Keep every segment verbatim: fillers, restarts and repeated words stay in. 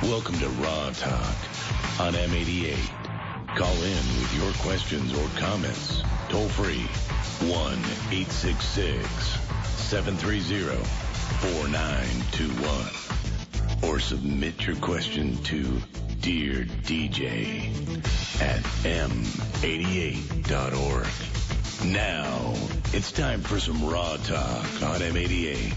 Welcome to Raw Talk on M eighty-eight. Call in with your questions or comments. Toll free, one eight six six, seven three zero, four nine two one. Or submit your question to Dear D J at M eighty-eight dot org. Now, it's time for some Raw Talk on M eighty-eight.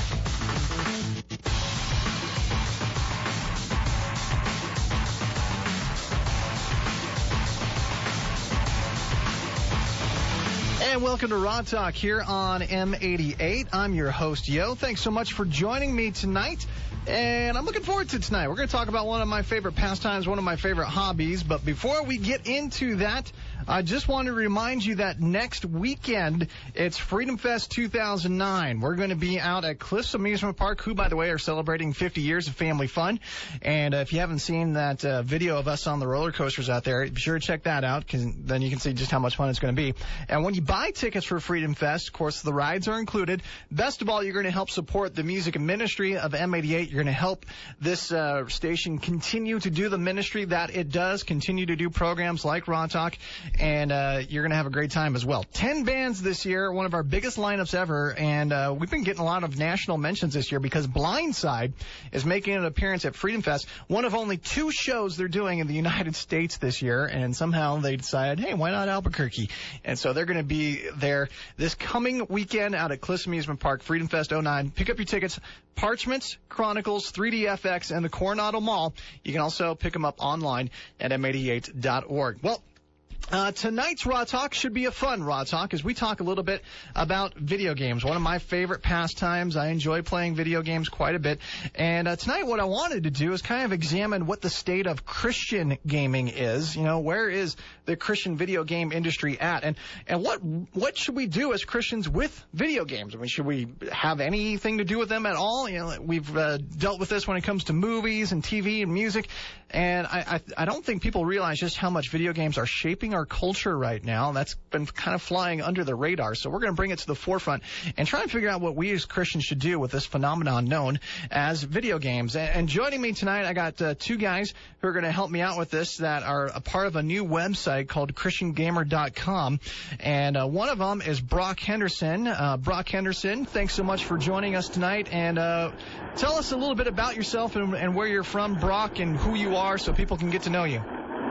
And welcome to Raw Talk here on M eighty-eight. I'm your host, Yo. Thanks so much for joining me tonight. And I'm looking forward to tonight. We're going to talk about one of my favorite pastimes, one of my favorite hobbies. But before we get into that, I just want to remind you that next weekend, it's Freedom Fest two thousand nine. We're going to be out at Cliffs Amusement Park, who, by the way, are celebrating fifty years of family fun. And uh, if you haven't seen that uh, video of us on the roller coasters out there, be sure to check that out, because then you can see just how much fun it's going to be. And when you buy tickets for Freedom Fest, of course, the rides are included. Best of all, you're going to help support the music and ministry of M eighty-eight. You're going to help this uh, station continue to do the ministry that it does, continue to do programs like Raw Talk, and uh, you're going to have a great time as well. Ten bands this year, one of our biggest lineups ever, and uh, we've been getting a lot of national mentions this year because Blindside is making an appearance at Freedom Fest, one of only two shows they're doing in the United States this year, and somehow they decided, hey, why not Albuquerque? And so they're going to be there this coming weekend out at Cliffs Amusement Park, Freedom Fest oh nine. Pick up your tickets, Parchments, Chronicles, three D F X, and the Coronado Mall. You can also pick them up online at M eighty-eight dot org. Well, Uh, tonight's Raw Talk should be a fun Raw Talk as we talk a little bit about video games. One of my favorite pastimes. I enjoy playing video games quite a bit. And uh, tonight what I wanted to do is kind of examine what the state of Christian gaming is. You know, where is the Christian video game industry at? And and what what should we do as Christians with video games? I mean, should we have anything to do with them at all? You know, we've uh, dealt with this when it comes to movies and T V and music. And I, I I don't think people realize just how much video games are shaping our culture right now. That's been kind of flying under the radar. So we're going to bring it to the forefront and try and figure out what we as Christians should do with this phenomenon known as video games. And, and joining me tonight, I got uh, two guys who are going to help me out with this that are a part of a new website called Christian Gamer dot com. And uh, one of them is Brock Henderson. Uh, Brock Henderson, thanks so much for joining us tonight. And uh, tell us a little bit about yourself and, and where you're from, Brock, and who you are so people can get to know you.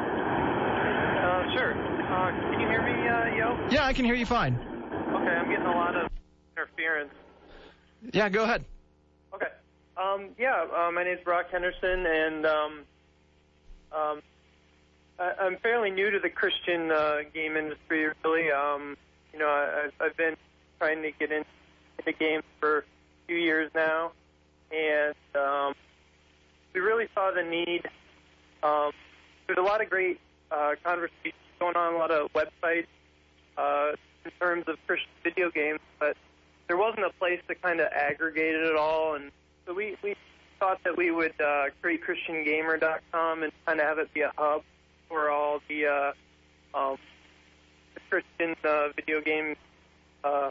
Uh, sure. Uh, can you hear me, uh, Yo? Yeah, I can hear you fine. Okay, I'm getting a lot of interference. Yeah, go ahead. Okay. Um, yeah, uh, my name's Brock Henderson, and um, um, I, I'm fairly new to the Christian uh, game industry, really. Um, you know, I, I've been trying to get in, into games for a few years now, and um, we really saw the need. Um, there's a lot of great uh, conversations going on, a lot of websites uh, in terms of Christian video games, but there wasn't a place to kind of aggregate it all, and so we, we thought that we would uh, create Christian Gamer dot com and kind of have it be a hub for all the, uh, um, the Christian uh, video game uh,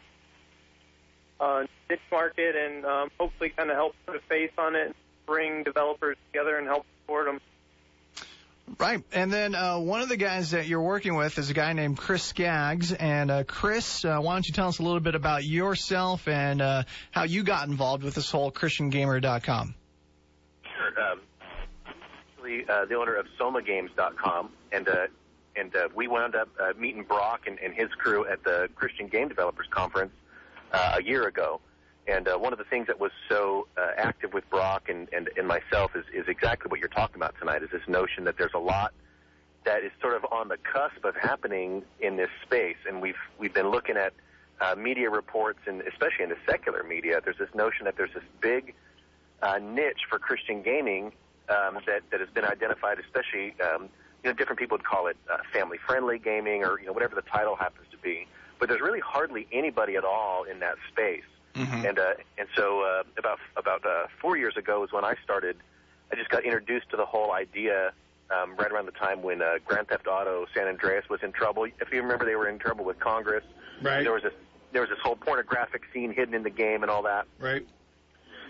uh, niche market, and um, hopefully kind of help put a face on it, bring developers together and help support them. Right. And then uh, one of the guys that you're working with is a guy named Chris Skaggs. And uh, Chris, uh, why don't you tell us a little bit about yourself and uh, how you got involved with this whole Christian Gamer dot com? Sure. Um, actually, uh, the owner of Soma Games dot com, and uh, and uh, we wound up uh, meeting Brock and, and his crew at the Christian Game Developers Conference uh, a year ago. And uh, one of the things that was so uh, active with Brock and, and, and myself is, is exactly what you're talking about tonight, is this notion that there's a lot that is sort of on the cusp of happening in this space. And we've we've been looking at uh, media reports, and especially in the secular media, there's this notion that there's this big uh, niche for Christian gaming um, that, that has been identified, especially, um, you know, different people would call it uh, family-friendly gaming or, you know, whatever the title happens to be. But there's really hardly anybody at all in that space. Mm-hmm. And uh, and so uh, about about uh, four years ago is when I started. I just got introduced to the whole idea um, right around the time when uh, Grand Theft Auto San Andreas was in trouble. If you remember, they were in trouble with Congress. Right. There was this there was this whole pornographic scene hidden in the game and all that. Right.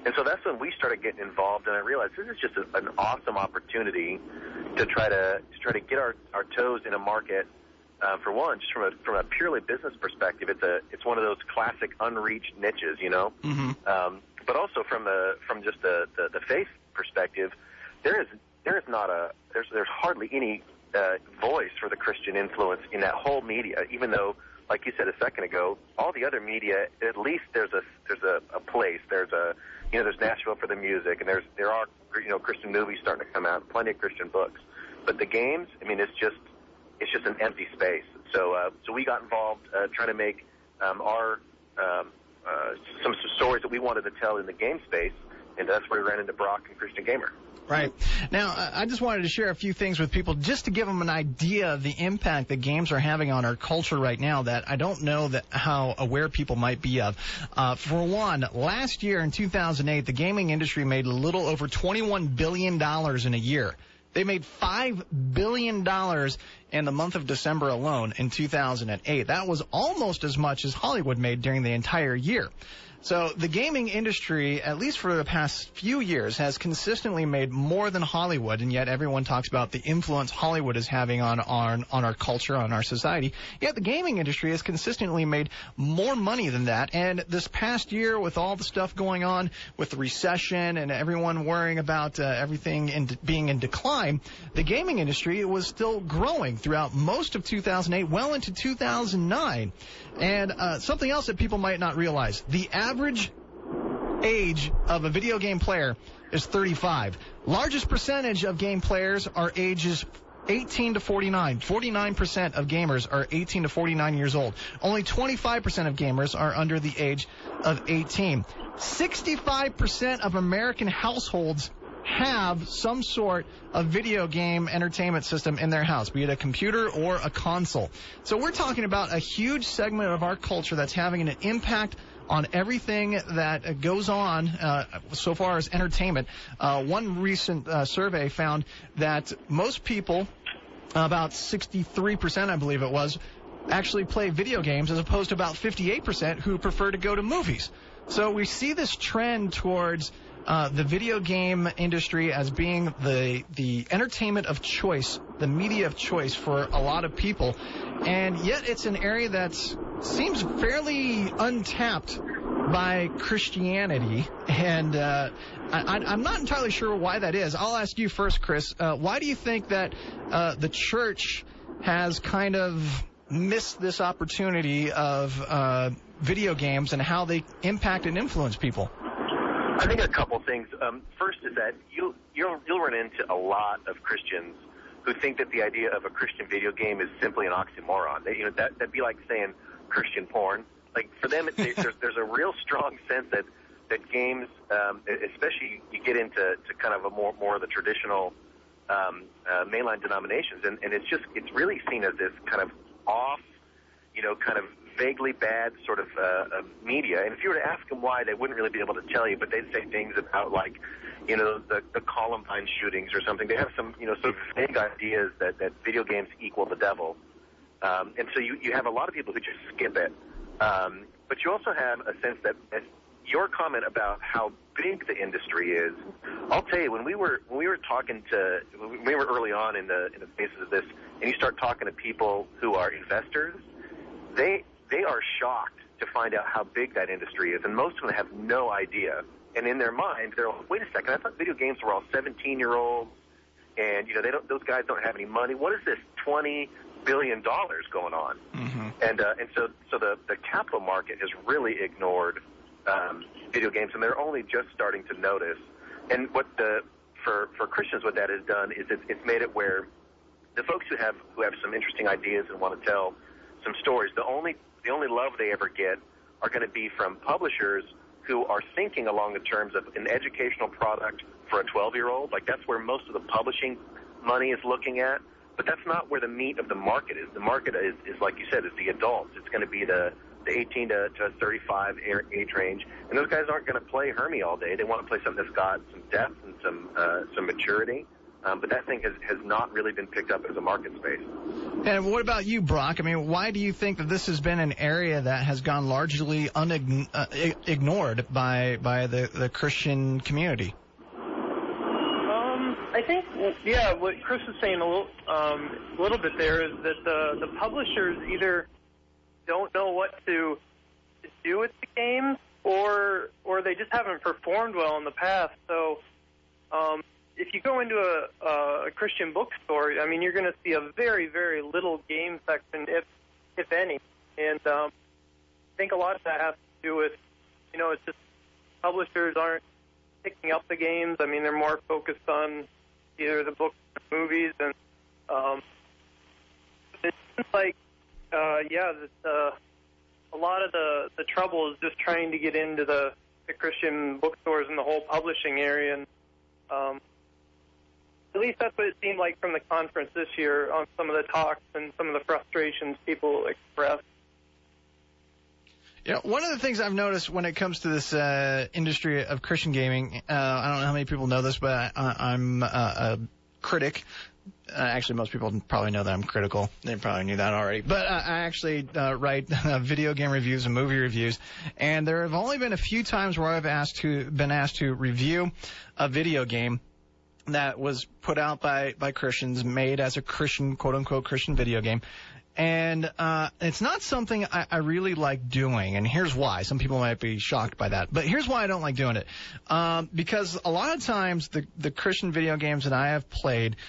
And so that's when we started getting involved, and I realized this is just a, an awesome opportunity to try to, to try to get our, our toes in a market. Uh, for one, just from a from a purely business perspective, it's a it's one of those classic unreached niches, you know. Mm-hmm. Um, but also from a from just the, the, the faith perspective, there is there is not a there's there's hardly any uh, voice for the Christian influence in that whole media. Even though, like you said a second ago, all the other media, at least there's a there's a, a place. There's a you know there's Nashville for the music, and there's there are you know Christian movies starting to come out, plenty of Christian books. But the games, I mean, it's just it's just an empty space. So uh, so we got involved uh, trying to make um, our um, uh, some, some stories that we wanted to tell in the game space, and that's where we ran into Brock and Christian Gamer. Right. Now, I just wanted to share a few things with people just to give them an idea of the impact that games are having on our culture right now that I don't know that how aware people might be of. Uh, for one, last year in two thousand eight, the gaming industry made a little over twenty-one billion dollars in a year. They made five billion dollars in the month of December alone in two thousand eight. That was almost as much as Hollywood made during the entire year. So the gaming industry, at least for the past few years, has consistently made more than Hollywood, and yet everyone talks about the influence Hollywood is having on our, on our culture, on our society. Yet the gaming industry has consistently made more money than that, and this past year, with all the stuff going on with the recession and everyone worrying about uh, everything in de- being in decline, the gaming industry was still growing throughout most of two thousand eight, well into two thousand nine. And uh, something else that people might not realize, the average age of a video game player is thirty-five. Largest percentage of game players are ages eighteen to forty-nine. forty-nine percent of gamers are eighteen to forty-nine years old. Only twenty-five percent of gamers are under the age of eighteen. sixty-five percent of American households have some sort of video game entertainment system in their house, be it a computer or a console. So we're talking about a huge segment of our culture that's having an impact on everything that goes on uh, so far as entertainment. Uh, one recent uh, survey found that most people, about sixty-three percent I believe it was, actually play video games as opposed to about fifty-eight percent who prefer to go to movies. So we see this trend towards Uh, the video game industry as being the the entertainment of choice, the media of choice for a lot of people, and yet it's an area that seems fairly untapped by Christianity, and uh, I, I'm not entirely sure why that is. I'll ask you first, Chris. Uh, why do you think that uh, the church has kind of missed this opportunity of uh, video games and how they impact and influence people? I think a couple things. Um, first is that you, you'll, you'll run into a lot of Christians who think that the idea of a Christian video game is simply an oxymoron. They, you know, that, that'd be like saying Christian porn. Like, for them, it, there's, there's a real strong sense that, that games, um, especially you get into to kind of a more, more of the traditional um, uh, mainline denominations, and, and it's just, it's really seen as this kind of off, you know, kind of vaguely bad sort of uh, uh, media. And if you were to ask them why, they wouldn't really be able to tell you, but they'd say things about, like, you know, the, the Columbine shootings or something. They have some, you know, sort of vague ideas that, that video games equal the devil. Um, and so you, you have a lot of people who just skip it. Um, but you also have a sense that, that your comment about how big the industry is, I'll tell you, when we were when we were talking to, when we were early on in the in the phases of this, and you start talking to people who are investors, they they are shocked to find out how big that industry is, and most of them have no idea. And in their mind, they're like, wait a second, I thought video games were all seventeen-year-olds, and you know they don't; those guys don't have any money. What is this twenty billion dollars going on? Mm-hmm. And uh, and so so the the capital market has really ignored um, video games, and they're only just starting to notice. And what the for for Christians, what that has done is it, it's made it where the folks who have who have some interesting ideas and want to tell some stories, the only the only love they ever get are going to be from publishers who are thinking along the terms of an educational product for a twelve-year-old. Like, that's where most of the publishing money is looking at. But that's not where the meat of the market is. The market is, is like you said, is the adults. It's going to be the, the eighteen to thirty-five age range. And those guys aren't going to play Hermie all day. They want to play something that's got some depth and some uh, some maturity. Um, but that thing has, has not really been picked up as a market space. And what about you, Brock? I mean, why do you think that this has been an area that has gone largely unignored uh, ignored by by the, the Christian community? Um, I think, yeah, what Chris was saying a little, um, a little bit there is that the, the publishers either don't know what to, to do with the games, or or they just haven't performed well in the past. So, um, if you go into a, a Christian bookstore, I mean, you're going to see a very, very little game section, if if any. And um, I think a lot of that has to do with, you know, it's just publishers aren't picking up the games. I mean, they're more focused on either the books or movies. And um, it seems like, uh, yeah, that, uh, a lot of the, the trouble is just trying to get into the, the Christian bookstores and the whole publishing area. And um, at least that's what it seemed like from the conference this year on some of the talks and some of the frustrations people expressed. Yeah, one of the things I've noticed when it comes to this uh, industry of Christian gaming, uh, I don't know how many people know this, but I, I'm uh, a critic. Uh, actually, most people probably know that I'm critical. They probably knew that already. But uh, I actually uh, write uh, video game reviews and movie reviews, and there have only been a few times where I've asked to been asked to review a video game that was put out by, by Christians, made as a Christian, quote-unquote Christian video game. And uh, it's not something I, I really like doing, and here's why. Some people might be shocked by that, but here's why I don't like doing it. Um, because a lot of times the, the Christian video games that I have played,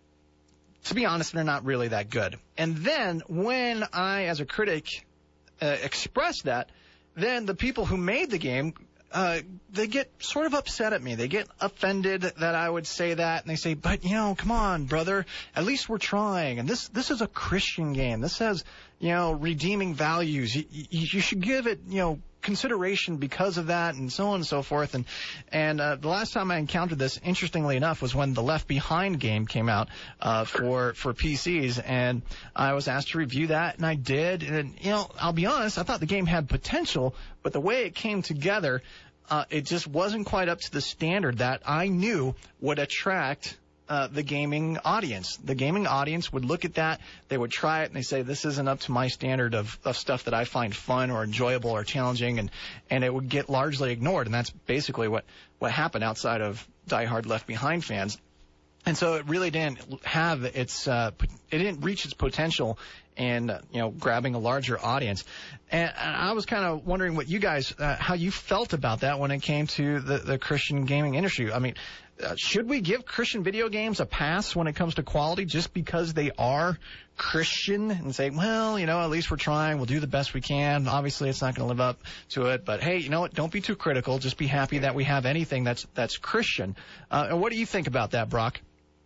to be honest, they're not really that good. And then when I, as a critic, uh, express that, then the people who made the game, uh, they get sort of upset at me. They get offended that I would say that, and they say, but, you know, come on, brother, at least we're trying. And this this is a Christian game. This has, you know, redeeming values. You, you, you should give it, you know, consideration because of that, and so on and so forth. And and uh, the last time I encountered this, interestingly enough, was when the Left Behind game came out uh, for for P Cs, and I was asked to review that, and I did. And you know, I'll be honest, I thought the game had potential, but the way it came together, uh, it just wasn't quite up to the standard that I knew would attract Uh, the gaming audience. The gaming audience would look at that, they would try it, and they say, this isn't up to my standard of, of stuff that I find fun or enjoyable or challenging, and, and it would get largely ignored. And that's basically what, what happened outside of diehard Left Behind fans. And so it really didn't have its, uh, it didn't reach its potential in, uh, you know, grabbing a larger audience. And, and I was kind of wondering what you guys, uh, how you felt about that when it came to the, the Christian gaming industry. I mean, Uh, should we give Christian video games a pass when it comes to quality just because they are Christian, and say, well, you know, at least we're trying, we'll do the best we can. Obviously, it's not going to live up to it, but hey, you know what? Don't be too critical. Just be happy that we have anything that's that's Christian. Uh, and what do you think about that, Brock?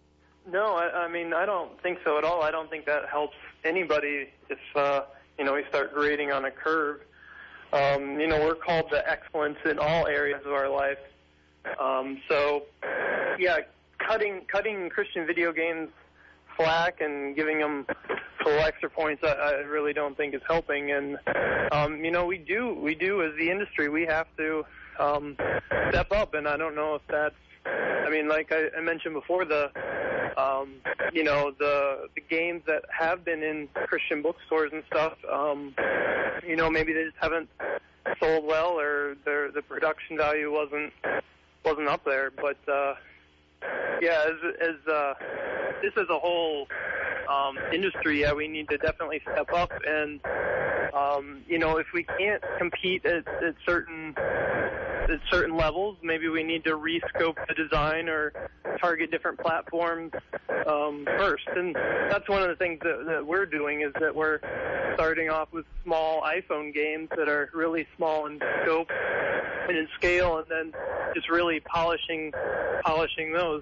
No, I, I mean, I don't think so at all. I don't think that helps anybody if, uh, you know, we start grading on a curve. Um, you know, we're called to excellence in all areas of our life. Um, so, yeah, cutting cutting Christian video games slack and giving them little extra points, I, I really don't think is helping. And um, you know, we do we do as the industry, we have to um, step up. And I don't know if that's, I mean, like I, I mentioned before, the um, you know the the games that have been in Christian bookstores and stuff, um, you know, maybe they just haven't sold well, or their the production value wasn't. wasn't up there, but uh, yeah, as, as uh, this as a whole um, industry, yeah, we need to definitely step up, and um, you know, if we can't compete at, at certain at certain levels, maybe we need to rescope the design or target different platforms um, first. And that's one of the things that, that we're doing, is that we're starting off with small iPhone games that are really small in scope and in scale, and then just really polishing polishing those.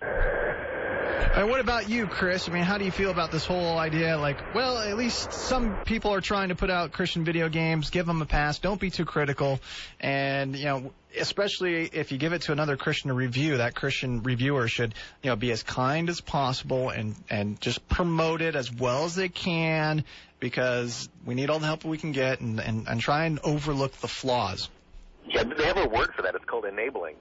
And what about you, Chris? I mean, how do you feel about this whole idea? Like, well, at least some people are trying to put out Christian video games. Give them a pass. Don't be too critical. And, you know, especially if you give it to another Christian to review, that Christian reviewer should, you know, be as kind as possible and, and just promote it as well as they can, because we need all the help we can get, and, and, and try and overlook the flaws. Yeah, they have a word for that. It's called enabling.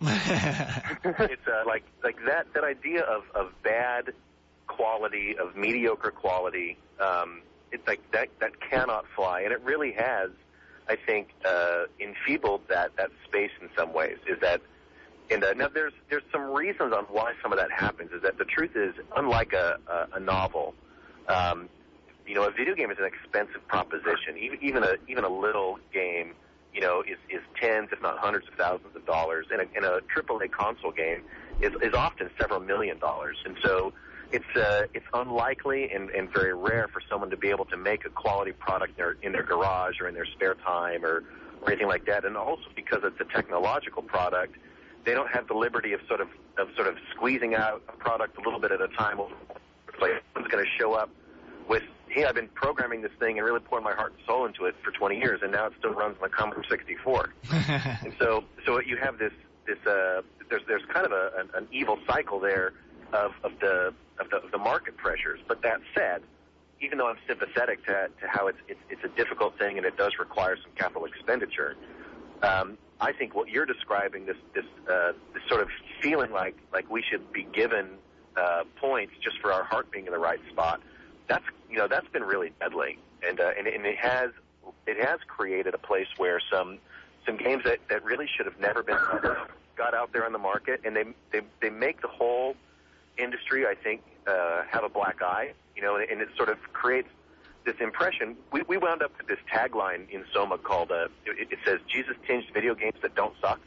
It's uh, like like that that idea of, of bad quality, of mediocre quality. Um, it's like that that cannot fly, and it really has, I think, uh, enfeebled that, that space in some ways. Is that and uh, now there's there's some reasons on why some of that happens. Is that the truth is, unlike a a, a novel, um, you know, a video game is an expensive proposition. Even even a even a little game, you know, is, is tens, if not hundreds of thousands of dollars. And a, and a triple A console game is, is often several million dollars. And so it's uh, it's unlikely and, and very rare for someone to be able to make a quality product in their, in their garage or in their spare time or, or anything like that. And also because it's a technological product, they don't have the liberty of sort of of sort of squeezing out a product a little bit at a time. Like someone's going to show up with, hey, I've been programming this thing and really pouring my heart and soul into it for twenty years, and now it still runs on the Commodore sixty-four. And so, so you have this, this, uh, there's, there's kind of a, an, an evil cycle there of, of the, of the, of the market pressures. But that said, even though I'm sympathetic to, to how it's, it's, it's a difficult thing and it does require some capital expenditure, um, I think what you're describing, this, this, uh, this sort of feeling like, like we should be given uh, points just for our heart being in the right spot. That's, you know, that's been really deadly, and uh, and, and it has it has created a place where some some games that, that really should have never been got out there on the market, and they they they make the whole industry, I think, uh, have a black eye, you know, and it sort of creates this impression. We we wound up with this tagline in Soma called uh, it, it says Jesus tinged video games that don't suck.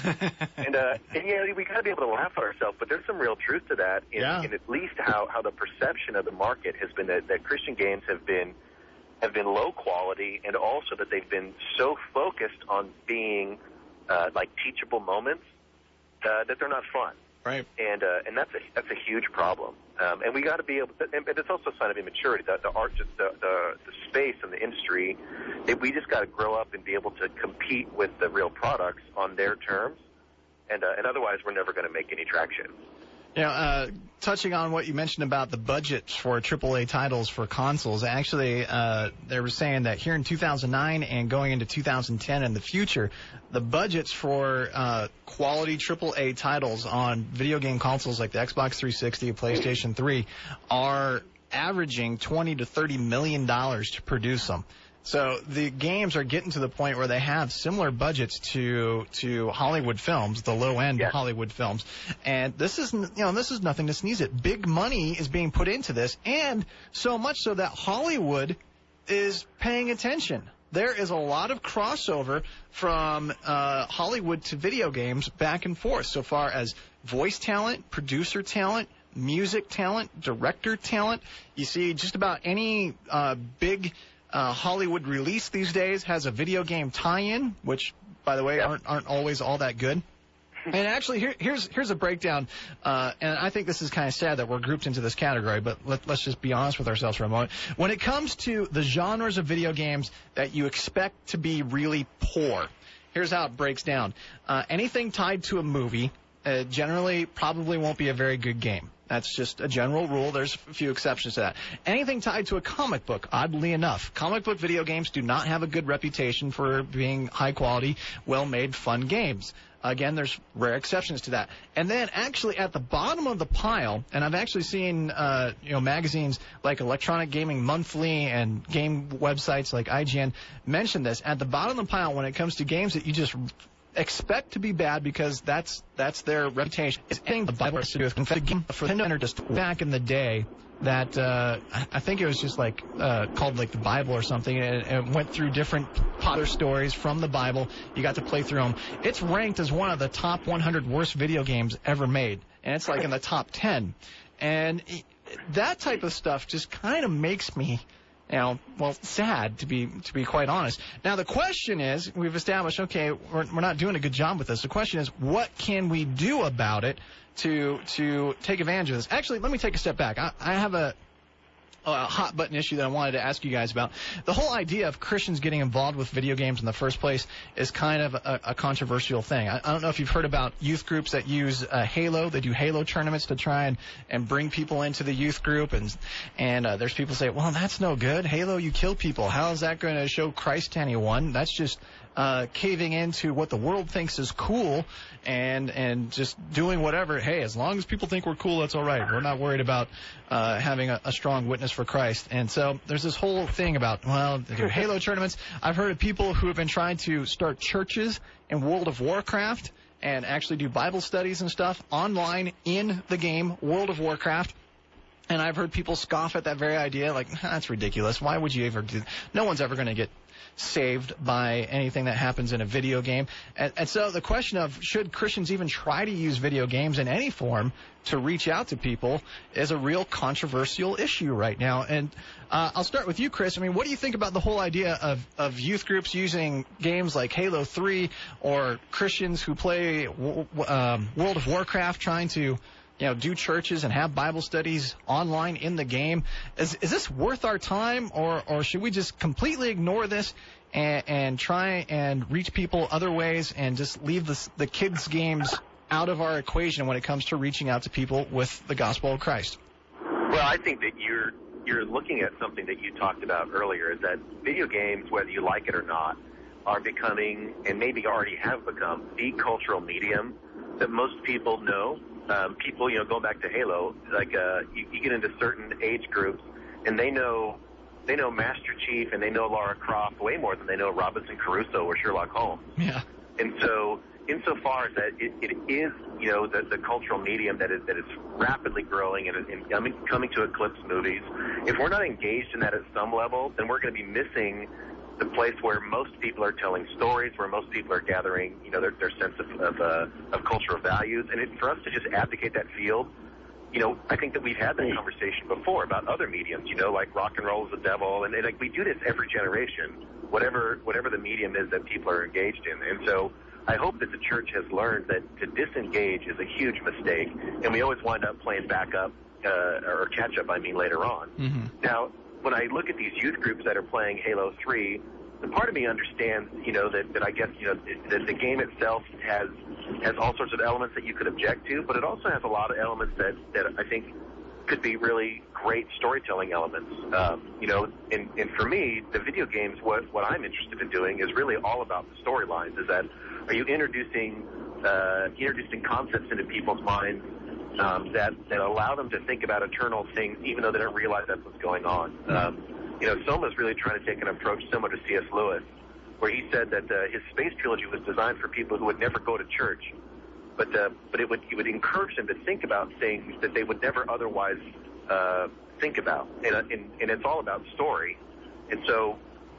and uh, and yeah, we got to be able to laugh at ourselves, but there's some real truth to that. In, yeah. in at least how, how the perception of the market has been that, that Christian games have been have been low quality, and also that they've been so focused on being uh, like teachable moments uh, that they're not fun. Right. And uh, and that's a that's a huge problem. Um, and we got to be able to, and it's also a sign of immaturity. The, the art, just the, the the space and the industry, it, we just got to grow up and be able to compete with the real products on their terms. And uh, and otherwise, we're never going to make any traction. You know, uh, touching on what you mentioned about the budgets for triple A titles for consoles, actually, uh, they were saying that here in two thousand nine and going into two thousand ten in the future, the budgets for uh, quality triple A titles on video game consoles like the Xbox three sixty, PlayStation three, are averaging twenty to thirty million dollars to produce them. So the games are getting to the point where they have similar budgets to to Hollywood films, the low end yes. Hollywood films, and this is you know this is nothing to sneeze at. Big money is being put into this, and so much so that Hollywood is paying attention. There is a lot of crossover from uh, Hollywood to video games back and forth, so far as voice talent, producer talent, music talent, director talent. You see just about any uh, big Uh, Hollywood release these days has a video game tie-in, which, by the way, yep. aren't aren't always all that good. And actually, here, here's here's a breakdown, uh, and I think this is kind of sad that we're grouped into this category, but let, let's just be honest with ourselves for a moment. When it comes to the genres of video games that you expect to be really poor, here's how it breaks down. Uh, anything tied to a movie uh, generally probably won't be a very good game. That's just a general rule. There's a few exceptions to that. Anything tied to a comic book, oddly enough, comic book video games do not have a good reputation for being high-quality, well-made, fun games. Again, there's rare exceptions to that. And then actually at the bottom of the pile, and I've actually seen uh, you know magazines like Electronic Gaming Monthly and game websites like I G N mention this, at the bottom of the pile when it comes to games that you just expect to be bad because that's that's their reputation. It's anything the Bible has to do with confetti for Nintendo just back in the day that uh, I think it was just like uh, called like the Bible or something, and it went through different Potter stories from the Bible. You got to play through them. It's ranked as one of the top one hundred worst video games ever made, and it's like in the top ten. And that type of stuff just kind of makes me, you know, well, sad, to be to be quite honest. Now, the question is, we've established, okay, we're, we're not doing a good job with this. The question is, what can we do about it to to take advantage of this? Actually, let me take a step back. I, I have a, a hot-button issue that I wanted to ask you guys about. The whole idea of Christians getting involved with video games in the first place is kind of a, a controversial thing. I, I don't know if you've heard about youth groups that use uh, Halo. They do Halo tournaments to try and, and bring people into the youth group. And and uh, there's people say, well, that's no good. Halo, you kill people. How is that going to show Christ to anyone? That's just uh, caving into what the world thinks is cool and and just doing whatever. Hey, as long as people think we're cool, that's all right. We're not worried about uh, having a, a strong witness for Christ. And so there's this whole thing about, well, they do Halo tournaments. I've heard of people who have been trying to start churches in World of Warcraft and actually do Bible studies and stuff online in the game World of Warcraft. And I've heard people scoff at that very idea, like, that's ridiculous. Why would you ever do that? No one's ever going to get saved by anything that happens in a video game. And, and so the question of should Christians even try to use video games in any form to reach out to people is a real controversial issue right now. And uh, I'll start with you, Chris. I mean, what do you think about the whole idea of, of youth groups using games like Halo three or Christians who play w- w- um, World of Warcraft trying to you know, do churches and have Bible studies online in the game? Is is this worth our time, or, or should we just completely ignore this and, and try and reach people other ways and just leave the, the kids' games out of our equation when it comes to reaching out to people with the gospel of Christ? Well, I think that you're you're looking at something that you talked about earlier, is that video games, whether you like it or not, are becoming, and maybe already have become, the cultural medium that most people know. Um, people, you know, going back to Halo, like uh, you, you get into certain age groups, and they know they know Master Chief and they know Lara Croft way more than they know Robinson Crusoe or Sherlock Holmes. Yeah. And so, insofar as that it, it is, you know, the, the cultural medium that is that is rapidly growing and, and coming, coming to eclipse movies, if we're not engaged in that at some level, then we're going to be missing the place where most people are telling stories, where most people are gathering, you know, their, their sense of of, uh, of cultural values. And it, for us to just abdicate that field, you know, I think that we've had that conversation before about other mediums, you know, like rock and roll is the devil, and, and like we do this every generation, whatever whatever the medium is that people are engaged in. And so I hope that the church has learned that to disengage is a huge mistake, and we always wind up playing back up, uh, or catch up, I mean, later on. Mm-hmm. Now, when I look at these youth groups that are playing Halo three, the part of me understands, you know, that, that I guess, you know, that the game itself has has all sorts of elements that you could object to, but it also has a lot of elements that, that I think could be really great storytelling elements. Um, you know, and, and for me, the video games, what, what I'm interested in doing is really all about the storylines, is that are you introducing uh, introducing concepts into people's minds Um, that, that allow them to think about eternal things, even though they don't realize that's what's going on. Um, you know, Soma's really trying to take an approach similar to C S Lewis, where he said that uh, his space trilogy was designed for people who would never go to church, but uh, but it would it would encourage them to think about things that they would never otherwise uh, think about, and, uh, and and it's all about story. And so,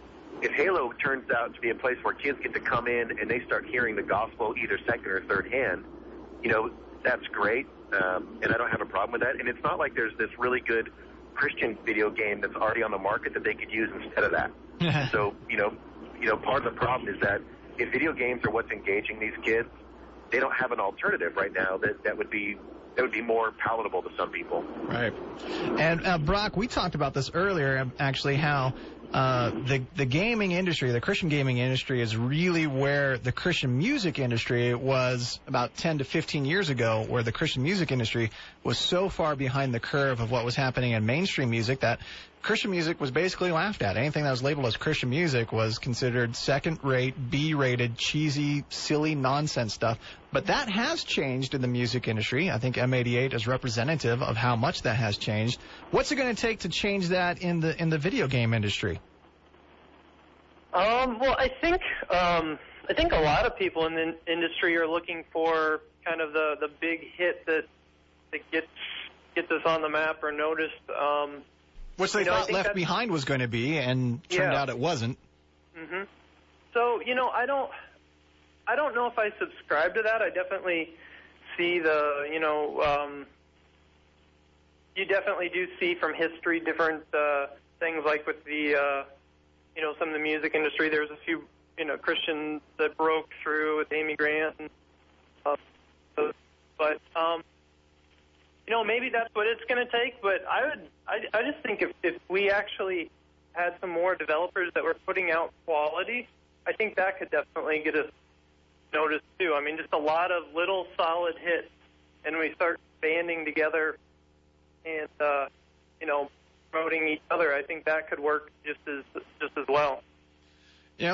if Halo turns out to be a place where kids get to come in and they start hearing the gospel either second or third hand, you know, that's great. Um, and I don't have a problem with that. And it's not like there's this really good Christian video game that's already on the market that they could use instead of that. So, you know, you know, part of the problem is that if video games are what's engaging these kids, they don't have an alternative right now that, that would be that would be more palatable to some people. Right. And uh, Brock, we talked about this earlier, actually, how uh, the the gaming industry, the Christian gaming industry, is really where the Christian music industry was about ten to fifteen years ago, where the Christian music industry was so far behind the curve of what was happening in mainstream music that Christian music was basically laughed at. Anything that was labeled as Christian music was considered second-rate, B-rated, cheesy, silly, nonsense stuff. But that has changed in the music industry. I think M eighty-eight is representative of how much that has changed. What's it going to take to change that in the in the video game industry? Um, well, I think um, I think a lot of people in the industry are looking for kind of the, the big hit that that gets gets us on the map or noticed. Um, Which they you know, thought Left Behind was going to be, and turned yeah. out it wasn't. Mm-hmm. So, you know, I don't, I don't know if I subscribe to that. I definitely see the, you know, um, you definitely do see from history different uh, things, like with the, uh, you know, some of the music industry. There's a few, you know, Christians that broke through with Amy Grant, and, uh, but. Um, You know, maybe that's what it's going to take, but I would, I, I just think if, if we actually had some more developers that were putting out quality, I think that could definitely get us noticed too. I mean, just a lot of little solid hits, and we start banding together and, uh, you know, promoting each other. I think that could work just as just as well. You know, uh,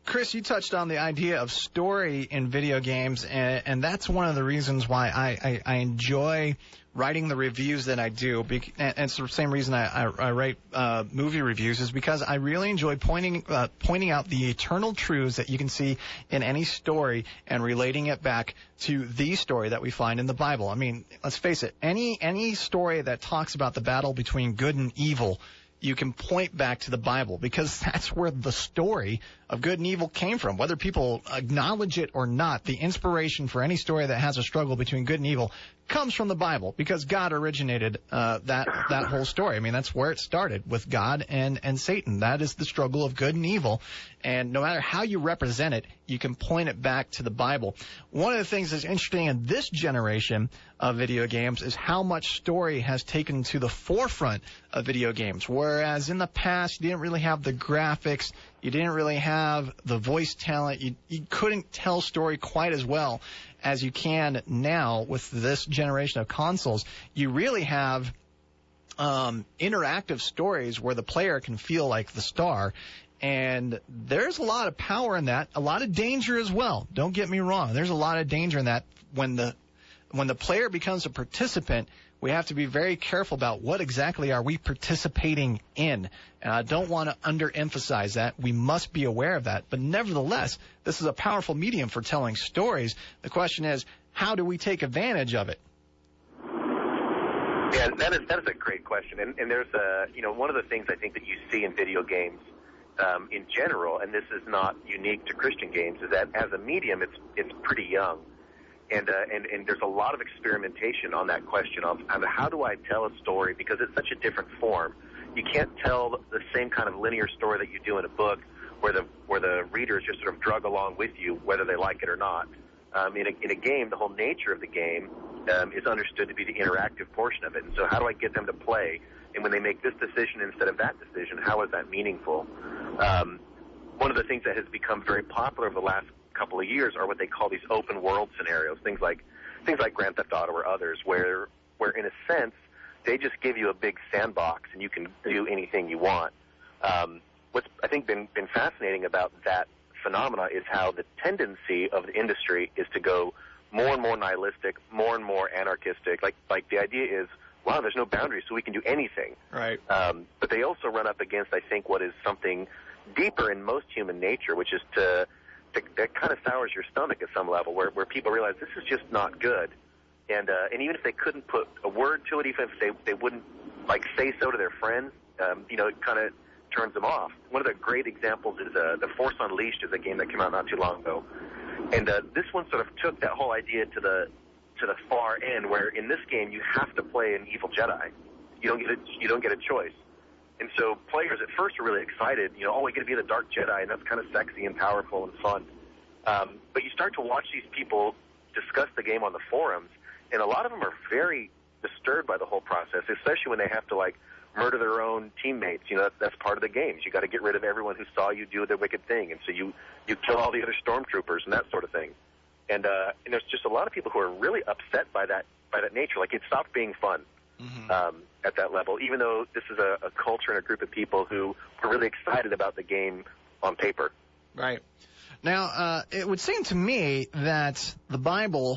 Chris, you touched on the idea of story in video games, and, and that's one of the reasons why I, I, I enjoy writing the reviews that I do. And it's the same reason I, I, I write uh, movie reviews, is because I really enjoy pointing uh, pointing out the eternal truths that you can see in any story and relating it back to the story that we find in the Bible. I mean, let's face it, any any story that talks about the battle between good and evil, you can point back to the Bible, because that's where the story of good and evil came from. Whether people acknowledge it or not, the inspiration for any story that has a struggle between good and evil comes from the Bible, because God originated uh, that that whole story. I mean, that's where it started, with God and, and Satan. That is the struggle of good and evil. And no matter how you represent it, you can point it back to the Bible. One of the things that's interesting in this generation of video games is how much story has taken to the forefront of video games. Whereas in the past, you didn't really have the graphics, you didn't really have the voice talent, you, you couldn't tell story quite as well as you can now with this generation of consoles. You really have um, interactive stories where the player can feel like the star. And there's a lot of power in that, a lot of danger as well. Don't get me wrong. There's a lot of danger in that. When the when the player becomes a participant, we have to be very careful about what exactly are we participating in. And I don't want to underemphasize that. We must be aware of that. But nevertheless, this is a powerful medium for telling stories. The question is, how do we take advantage of it? Yeah, that is that is a great question. And, and there's a, you know, one of the things I think that you see in video games um, in general, and this is not unique to Christian games, is that as a medium, it's it's pretty young. And, uh, and and there's a lot of experimentation on that question of, of how do I tell a story, because it's such a different form. You can't tell the same kind of linear story that you do in a book, where the where the readers just sort of drug along with you, whether they like it or not. Um, in, a, in a game, the whole nature of the game um, is understood to be the interactive portion of it. And so how do I get them to play? And when they make this decision instead of that decision, how is that meaningful? Um, one of the things that has become very popular over the last couple of years are what they call these open world scenarios, things like things like Grand Theft Auto or others, where where in a sense they just give you a big sandbox and you can do anything you want. Um, what's I think been been fascinating about that phenomena is how the tendency of the industry is to go more and more nihilistic, more and more anarchistic. Like like the idea is, wow, there's no boundaries, so we can do anything. Right. Um, but they also run up against, I think, what is something deeper in most human nature, which is to that kind of sours your stomach at some level, where, where people realize this is just not good. And uh, and even if they couldn't put a word to it, even if they, they wouldn't, like, say so to their friends, um, you know, it kind of turns them off. One of the great examples is uh, The Force Unleashed is a game that came out not too long ago. And uh, this one sort of took that whole idea to the to the far end, where in this game you have to play an evil Jedi. You don't get a, you don't get a choice. And so players at first are really excited, you know, oh, we get to be the Dark Jedi, and that's kind of sexy and powerful and fun. Um, but you start to watch these people discuss the game on the forums, and a lot of them are very disturbed by the whole process, especially when they have to, like, murder their own teammates. You know, that's, that's part of the games. You got to get rid of everyone who saw you do the wicked thing, and so you, you kill all the other stormtroopers and that sort of thing. And uh, and there's just a lot of people who are really upset by that by that nature. Like, it stopped being fun. Mm-hmm. Um, at that level, even though this is a, a culture and a group of people who are really excited about the game on paper. Right. Now, uh, it would seem to me that the Bible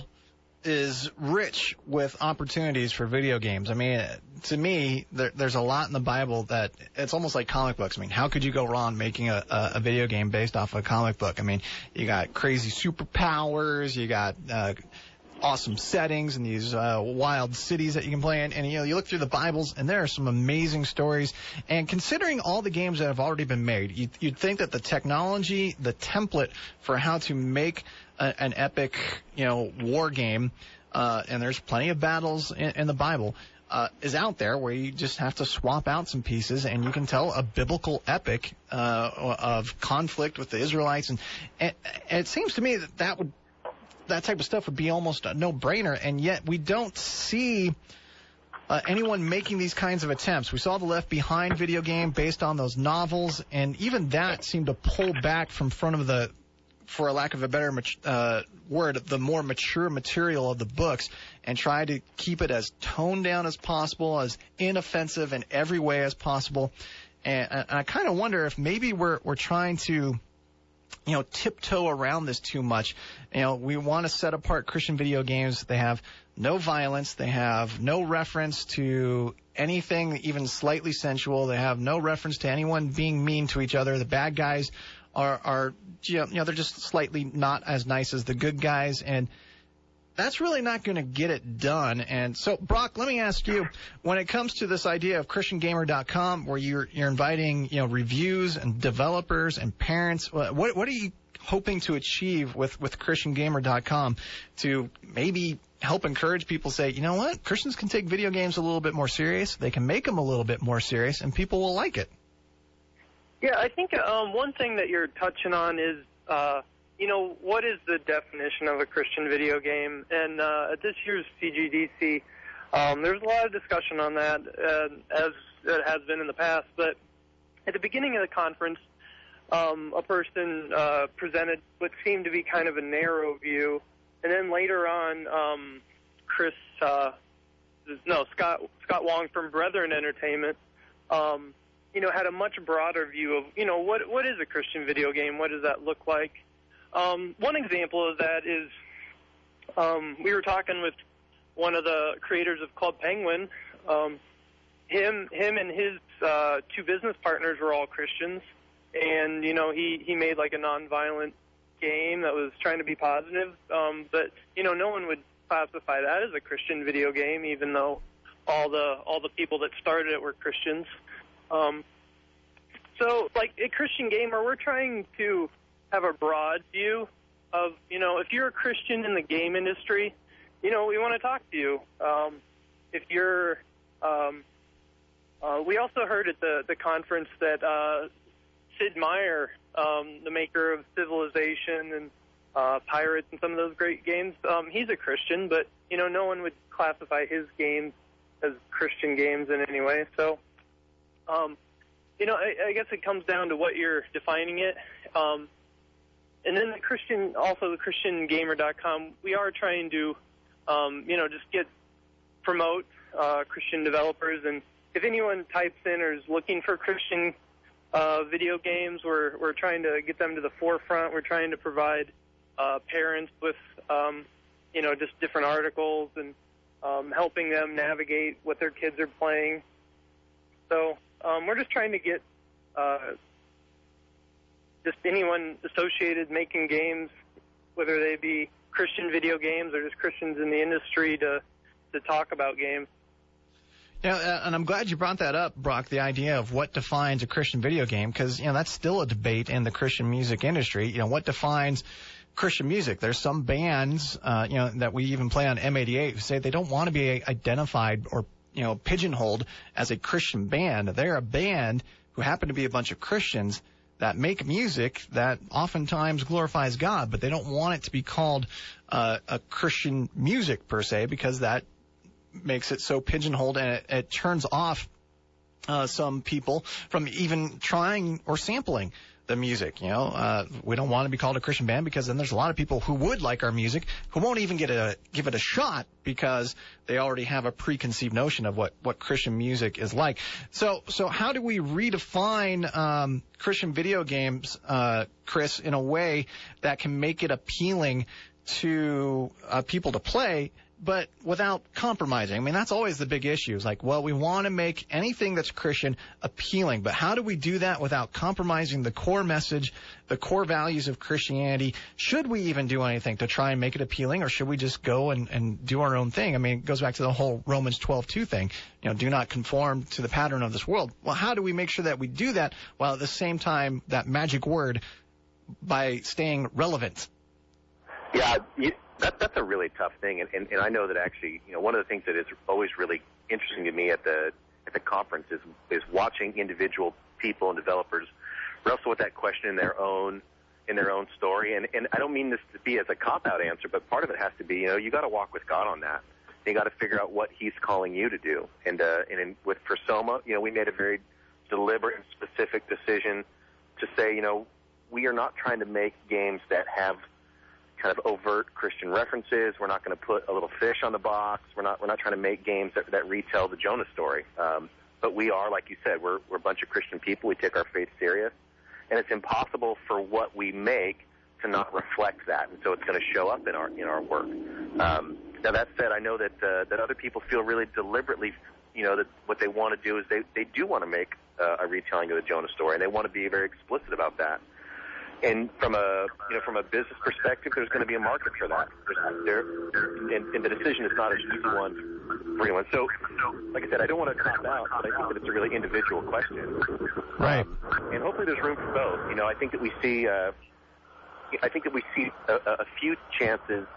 is rich with opportunities for video games. I mean, to me, there, there's a lot in the Bible that it's almost like comic books. I mean, how could you go wrong making a, a, a video game based off a comic book? I mean, you got crazy superpowers, you got uh, awesome settings and these uh, wild cities that you can play in. And, you know, you look through the Bibles, and there are some amazing stories. And considering all the games that have already been made, you'd, you'd think that the technology, the template for how to make a, an epic, you know, war game, uh, and there's plenty of battles in, in the Bible, uh, is out there, where you just have to swap out some pieces and you can tell a biblical epic uh, of conflict with the Israelites. And, and it seems to me that that would that type of stuff would be almost a no-brainer, and yet we don't see uh, anyone making these kinds of attempts. We saw the Left Behind video game based on those novels, and even that seemed to pull back from front of the, for a lack of a better uh, word, the more mature material of the books, and try to keep it as toned down as possible, as inoffensive in every way as possible. And, and I kind of wonder if maybe we're we're trying to you know, tiptoe around this too much. You know, we want to set apart Christian video games. They have no violence. They have no reference to anything even slightly sensual. They have no reference to anyone being mean to each other. The bad guys are, are you know, they're just slightly not as nice as the good guys. And that's really not going to get it done. And so, Brock, let me ask you, when it comes to this idea of Christian Gamer dot com, where you're you're inviting, you know, reviews and developers and parents, what what are you hoping to achieve with with Christian Gamer dot com to maybe help encourage people say, you know what, Christians can take video games a little bit more serious, they can make them a little bit more serious, and people will like it? Yeah, I think um, one thing that you're touching on is, uh, you know, what is the definition of a Christian video game? And uh, at this year's C G D C, um, there's a lot of discussion on that, uh, as it has been in the past. But at the beginning of the conference, um, a person uh, presented what seemed to be kind of a narrow view. And then later on, um, Chris, uh, no, Scott, Scott Wong from Brethren Entertainment, um, you know, had a much broader view of, you know, what what is a Christian video game? What does that look like? Um, one example of that is um, we were talking with one of the creators of Club Penguin. Um, him, him and his uh, two business partners were all Christians, and you know he, he made like a nonviolent game that was trying to be positive. Um, but you know no one would classify that as a Christian video game, even though all the all the people that started it were Christians. Um, so like a Christian gamer, we're trying to have a broad view of, you know, if you're a Christian in the game industry, you know, we want to talk to you. Um, if you're, um, uh, we also heard at the, the conference that uh, Sid Meier, um, the maker of Civilization and uh, Pirates and some of those great games, um, he's a Christian, but, you know, no one would classify his games as Christian games in any way. So, um, you know, I, I guess it comes down to what you're defining it. Um, And then the Christian, also the Christian Gamer dot com, we are trying to, um, you know, just get, promote uh, Christian developers. And if anyone types in or is looking for Christian uh, video games, we're, we're trying to get them to the forefront. We're trying to provide uh, parents with, um, you know, just different articles and um, helping them navigate what their kids are playing. So um, we're just trying to get uh, just anyone associated making games, whether they be Christian video games or just Christians in the industry, to to talk about games. Yeah, uh, and I'm glad you brought that up, Brock, the idea of what defines a Christian video game, because, you know, that's still a debate in the Christian music industry. You know, what defines Christian music? There's some bands, uh, you know, that we even play on M eighty-eight who say they don't want to be identified or, you know, pigeonholed as a Christian band. They're a band who happen to be a bunch of Christians that make music that oftentimes glorifies God, but they don't want it to be called uh, a Christian music per se, because that makes it so pigeonholed, and it, it turns off uh, some people from even trying or sampling the music. You know, uh, we don't want to be called a Christian band, because then there's a lot of people who would like our music who won't even get a give it a shot because they already have a preconceived notion of what, what Christian music is like. So so how do we redefine um, Christian video games, uh, Chris, in a way that can make it appealing to uh, people to play, but without compromising? I mean, that's always the big issue. It's like, well, we want to make anything that's Christian appealing, but how do we do that without compromising the core message, the core values of Christianity? Should we even do anything to try and make it appealing, or should we just go and, and do our own thing? I mean, it goes back to the whole Romans twelve two thing, you know, do not conform to the pattern of this world. Well, how do we make sure that we do that while at the same time, that magic word, by staying relevant? Yeah, you, that, that's a really tough thing, and, and, and I know that actually, you know, one of the things that is always really interesting to me at the at the conference is is watching individual people and developers wrestle with that question in their own in their own story. And, and I don't mean this to be as a cop-out answer, but part of it has to be, you know, you got to walk with God on that. You got to figure out what He's calling you to do. And uh, and in, with for Soma, you know, we made a very deliberate and specific decision to say, you know, we are not trying to make games that have kind of overt Christian references. We're not going to put a little fish on the box. We're not we're not trying to make games that, that retell the Jonah story. Um, but we are, like you said, we're we're a bunch of Christian people. We take our faith serious, and it's impossible for what we make to not reflect that, and so it's going to show up in our in our work. Um, now that said, I know that uh, that other people feel really deliberately, you know, that what they want to do is they they do want to make uh, a retelling of the Jonah story, and they want to be very explicit about that. And from a you know from a business perspective, there's going to be a market for that. There, and, and the decision is not an easy one for anyone. So, like I said, I don't want to cop out, but I think that it's a really individual question. Right. Um, and hopefully, there's room for both. You know, I think that we see. Uh, I think that we see a, a few chances.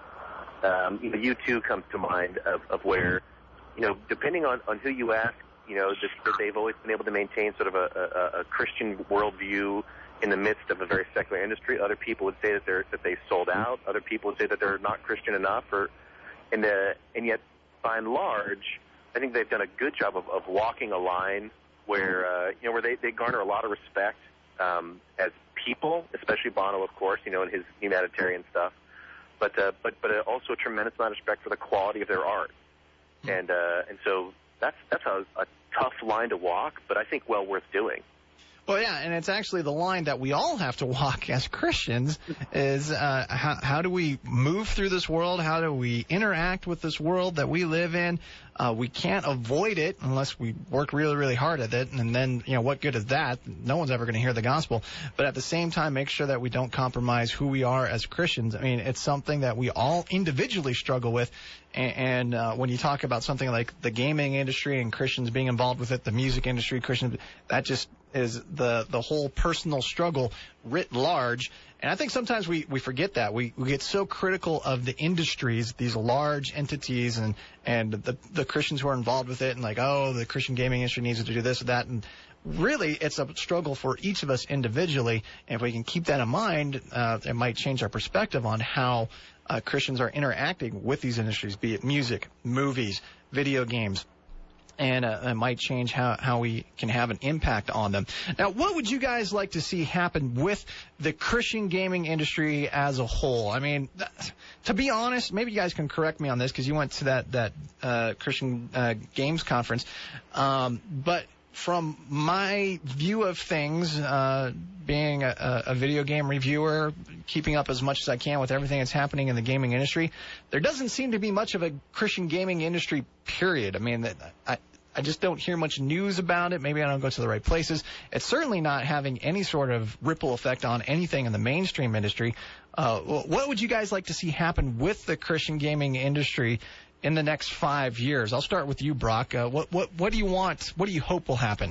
Um, you know, U two comes to mind of, of where, you know, depending on, on who you ask, you know, that, that they've always been able to maintain sort of a, a, a Christian worldview in the midst of a very secular industry. Other people would say that they're that they've sold out. Other people would say that they're not Christian enough, or and uh, and yet, by and large, I think they've done a good job of, of walking a line where uh, you know where they, they garner a lot of respect um, as people, especially Bono, of course, you know, and his humanitarian stuff, but uh, but but also a tremendous amount of respect for the quality of their art, and uh, and so that's that's a, a tough line to walk, but I think well worth doing. Well, yeah, and it's actually the line that we all have to walk as Christians is uh, how, how do we move through this world? How do we interact with this world that we live in? Uh, we can't avoid it unless we work really, really hard at it. And then, you know, what good is that? No one's ever going to hear the gospel. But at the same time, make sure that we don't compromise who we are as Christians. I mean, it's something that we all individually struggle with. And, and uh, when you talk about something like the gaming industry and Christians being involved with it, the music industry, Christians, that just is the the whole personal struggle writ large. And I think sometimes we, we forget that. We, we get so critical of the industries, these large entities, and, and the, the Christians who are involved with it, and like, oh, the Christian gaming industry needs to do this or that. And really, it's a struggle for each of us individually. And if we can keep that in mind, uh, it might change our perspective on how uh, Christians are interacting with these industries, be it music, movies, video games. And uh, it might change how, how we can have an impact on them. Now, what would you guys like to see happen with the Christian gaming industry as a whole? I mean, th- to be honest, maybe you guys can correct me on this because you went to that, that uh, Christian uh, Games conference. Um, but from my view of things, uh, being a, a video game reviewer, keeping up as much as I can with everything that's happening in the gaming industry, there doesn't seem to be much of a Christian gaming industry, period. I mean, I, I just don't hear much news about it. Maybe I don't go to the right places. It's certainly not having any sort of ripple effect on anything in the mainstream industry. Uh, what would you guys like to see happen with the Christian gaming industry in the next five years? I'll start with you, Brock. Uh, what, what, what do you want? What do you hope will happen?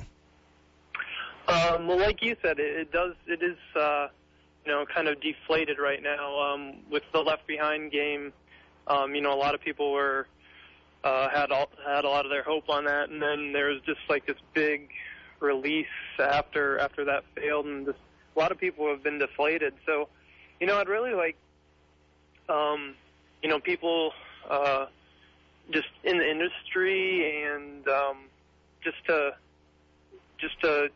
Um, well, like you said, it, it does. It is, uh, you know, kind of deflated right now um, with the Left Behind game. Um, you know, a lot of people were uh, had all, had a lot of their hope on that, and then there was just like this big release after after that failed, and just, a lot of people have been deflated. So, you know, I'd really like, um, you know, people uh, just in the industry and um, just to just to.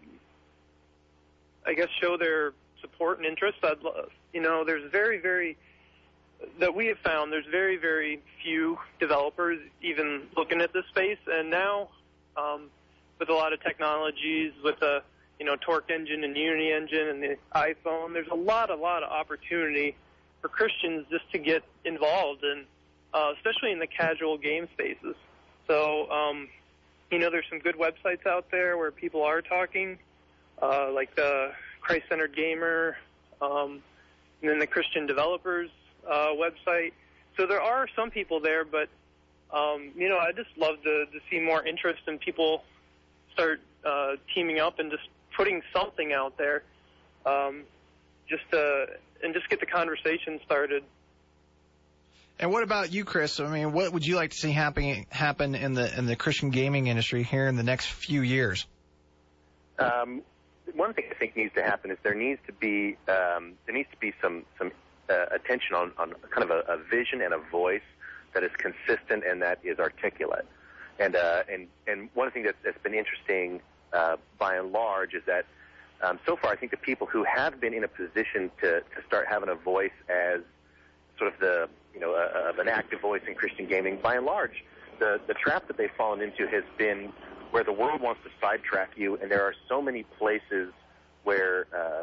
I guess, show their support and interest. I'd love, you know, there's very, very, that we have found, there's very, very few developers even looking at this space. And now, um, with a lot of technologies, with the, you know, Torque engine and Unity engine and the iPhone, there's a lot, a lot of opportunity for Christians just to get involved, and uh, especially in the casual game spaces. So, um, you know, there's some good websites out there where people are talking. Uh, like the Christ-Centered Gamer, um, and then the Christian Developers uh, website. So there are some people there, but, um, you know, I just love to, to see more interest and people start uh, teaming up and just putting something out there, um, just to, and just get the conversation started. And what about you, Chris? I mean, what would you like to see happen happen in the in the Christian gaming industry here in the next few years? Um, One thing I think needs to happen is there needs to be um, there needs to be some some uh, attention on, on kind of a, a vision and a voice that is consistent and that is articulate. And uh, and and one thing that's, that's been interesting uh, by and large is that um, so far I think the people who have been in a position to, to start having a voice as sort of the you know a, of an active voice in Christian gaming, by and large, the the trap that they've fallen into has been where the world wants to sidetrack you, and there are so many places where uh,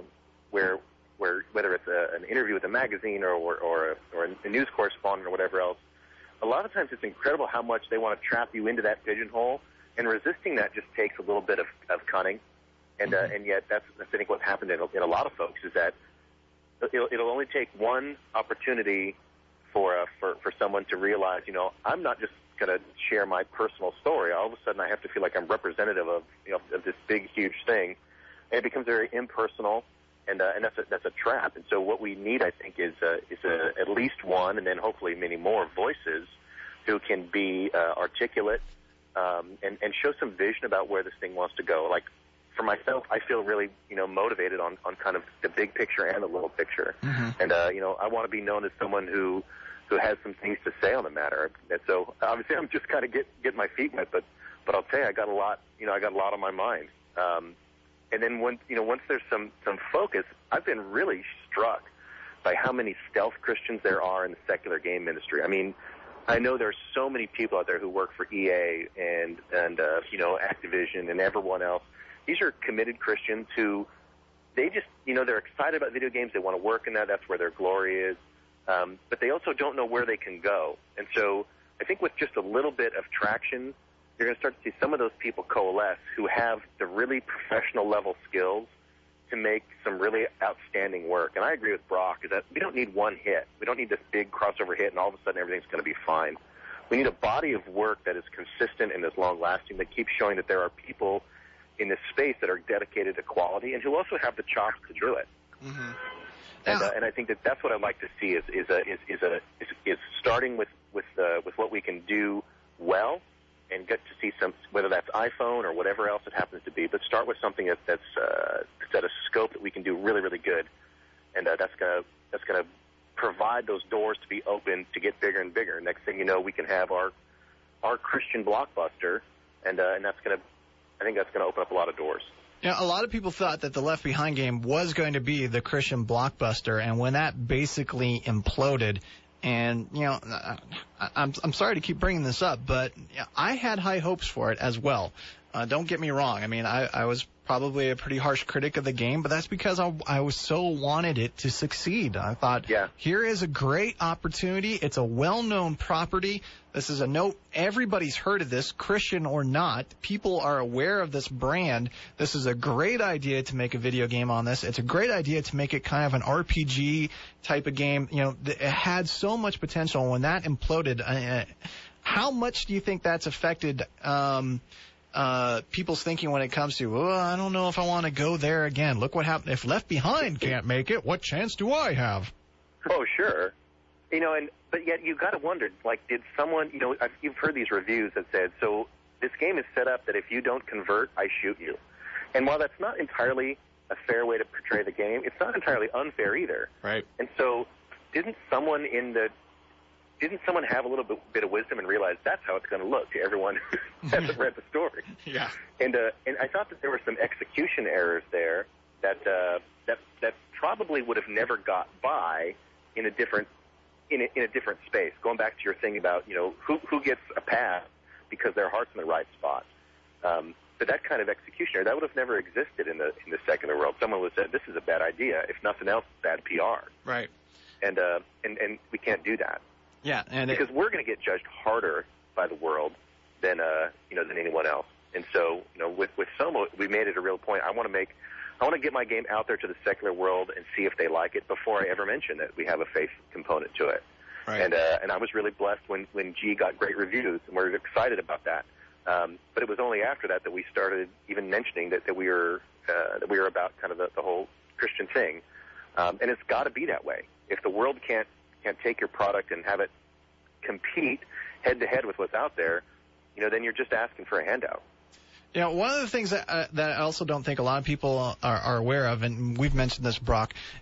where where whether it's a, an interview with a magazine or or or a, or a news correspondent or whatever else, a lot of times it's incredible how much they want to trap you into that pigeonhole, and resisting that just takes a little bit of, of cunning, and uh, and yet that's, that's I think what's happened in, in a lot of folks is that it'll, it'll only take one opportunity for uh, for for someone to realize, you know, I'm not just going to share my personal story. All of a sudden, I have to feel like I'm representative of, you know, of this big, huge thing, and it becomes very impersonal, and uh, and that's a, that's a trap. And so, what we need, I think, is uh, is a, at least one, and then hopefully many more voices who can be uh, articulate um, and and show some vision about where this thing wants to go. Like for myself, I feel really, you know, motivated on on kind of the big picture and the little picture, mm-hmm. and uh, you know, I want to be known as someone who. who has some things to say on the matter. And so obviously I'm just kind of get, getting my feet wet, but, but I'll tell you, I got a lot, you know, I got a lot on my mind. Um, and then when, you know, once there's some, some focus, I've been really struck by how many stealth Christians there are in the secular game industry. I mean, I know there's so many people out there who work for E A and, and, uh, you know, Activision and everyone else. These are committed Christians who they just, you know, they're excited about video games. They want to work in that. That's where their glory is. Um, but they also don't know where they can go. And so I think with just a little bit of traction, you're going to start to see some of those people coalesce who have the really professional level skills to make some really outstanding work. And I agree with Brock is that we don't need one hit. We don't need this big crossover hit and all of a sudden everything's going to be fine. We need a body of work that is consistent and is long-lasting, that keeps showing that there are people in this space that are dedicated to quality and who also have the chops to do it. Mm-hmm. And, uh, and I think that that's what I'd like to see is is a, is, is, a, is, is starting with with uh, with what we can do well, and get to see some, whether that's iPhone or whatever else it happens to be. But start with something that, that's uh, that's at a scope that we can do really really good, and uh, that's gonna that's gonna provide those doors to be open to get bigger and bigger. Next thing you know, we can have our our Christian blockbuster, and uh, and that's gonna I think that's gonna open up a lot of doors. You know, a lot of people thought that the Left Behind game was going to be the Christian blockbuster, and when that basically imploded, and, you know, I'm, I'm sorry to keep bringing this up, but I had high hopes for it as well. Uh, don't get me wrong. I mean, I, I was probably a pretty harsh critic of the game, but that's because I, I was so wanted it to succeed. I thought, yeah. Here is a great opportunity. It's a well-known property. This is a note. Everybody's heard of this, Christian or not. People are aware of this brand. This is a great idea to make a video game on this. It's a great idea to make it kind of an R P G type of game. You know, it had so much potential. When that imploded, uh, how much do you think that's affected um Uh, people's thinking when it comes to, oh, I don't know if I want to go there again. Look what happened. If Left Behind can't make it, what chance do I have? Oh, sure. You know, and but yet you've got to wonder, like, did someone, you know, I've, you've heard these reviews that said, so this game is set up that if you don't convert, I shoot you. And while that's not entirely a fair way to portray the game, it's not entirely unfair either. Right. And so didn't someone in the Didn't someone have a little bit, bit of wisdom and realize that's how it's going to look to everyone who hasn't read the story? Yeah. And uh, and I thought that there were some execution errors there that uh, that that probably would have never got by in a different in a, in a different space. Going back to your thing about, you know, who who gets a pass because their heart's in the right spot. Um, but that kind of execution error, that would have never existed in the in the secular world. Someone would have said, this is a bad idea. If nothing else, bad P R. Right. And uh, and and we can't do that. Yeah, and because it, we're going to get judged harder by the world than uh, you know than anyone else. And so, you know, with with Soma, we made it a real point. I want to make, I want to get my game out there to the secular world and see if they like it before I ever mention that we have a faith component to it. Right. And uh, and I was really blessed when when G got great reviews, and we we're excited about that. Um, but it was only after that that we started even mentioning that that we were uh, that we were about kind of the, the whole Christian thing. Um, and it's got to be that way. If the world can't can't take your product and have it compete head-to-head with what's out there, you know, then you're just asking for a handout. You know, one of the things that, uh, that I also don't think a lot of people are, are aware of, and we've mentioned this, Brock,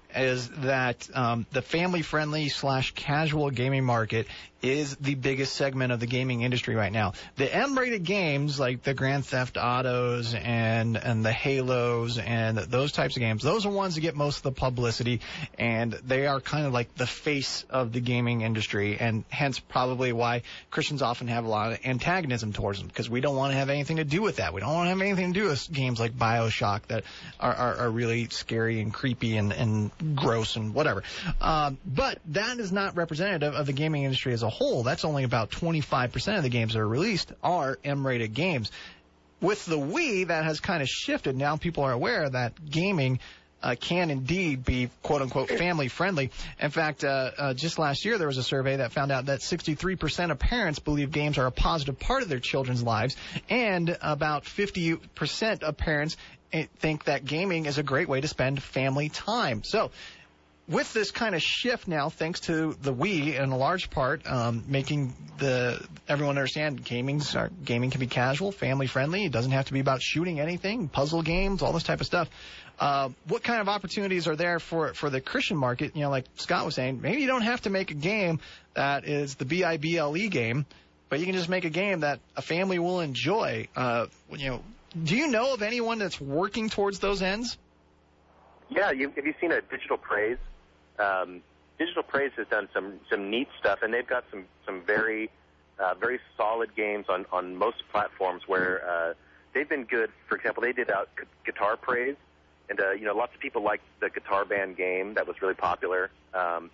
is that um, the family-friendly slash casual gaming market is the biggest segment of the gaming industry right now. The M-rated games like the Grand Theft Autos and and the Halos and those types of games, those are ones that get most of the publicity, and they are kind of like the face of the gaming industry, and hence probably why Christians often have a lot of antagonism towards them, because we don't want to have anything to do with that. We don't want to have anything to do with games like BioShock that are, are, are really scary and creepy and, and gross and whatever. Um, but that is not representative of the gaming industry as a whole. That's only about twenty-five percent of the games that are released are M-rated games. With the Wii, that has kind of shifted. Now people are aware that gaming uh, can indeed be, quote-unquote, family-friendly. In fact, uh, uh, just last year there was a survey that found out that sixty-three percent of parents believe games are a positive part of their children's lives, and about fifty percent of parents think that gaming is a great way to spend family time. So with this kind of shift now, thanks to the Wii, in a large part, um, making the everyone understand gaming's are, gaming can be casual, family-friendly. It doesn't have to be about shooting anything, puzzle games, all this type of stuff. Uh, what kind of opportunities are there for for the Christian market? You know, like Scott was saying, maybe you don't have to make a game that is the B I B L E game, but you can just make a game that a family will enjoy. Uh, you know, do you know of anyone that's working towards those ends? Yeah, you, have you seen a Digital Praise? Um, Digital Praise has done some, some neat stuff, and they've got some, some very uh, very solid games on, on most platforms where uh, they've been good. For example, they did out Guitar Praise, and uh, you know, lots of people liked the Guitar Band game that was really popular. Um,